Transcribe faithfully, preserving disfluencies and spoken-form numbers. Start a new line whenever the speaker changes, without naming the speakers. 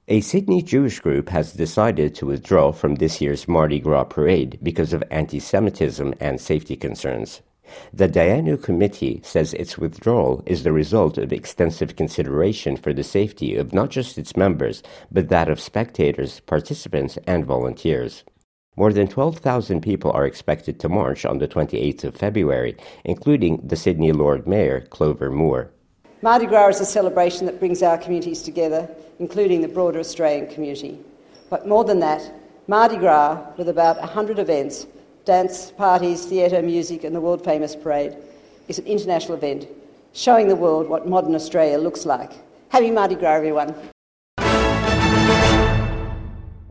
A Sydney Jewish group has decided to withdraw from this year's Mardi Gras parade because of anti-Semitism and safety concerns. The Dayenu Committee says its withdrawal is the result of extensive consideration for the safety of not just its members, but that of spectators, participants, and volunteers. More than twelve thousand people are expected to march on the twenty-eighth of February, including the Sydney Lord Mayor, Clover Moore.
Mardi Gras is a celebration that brings our communities together, including the broader Australian community. But more than that, Mardi Gras, with about one hundred events, dance, parties, theatre, music and the world-famous parade, is an international event, showing the world what modern Australia looks like. Happy Mardi Gras, everyone.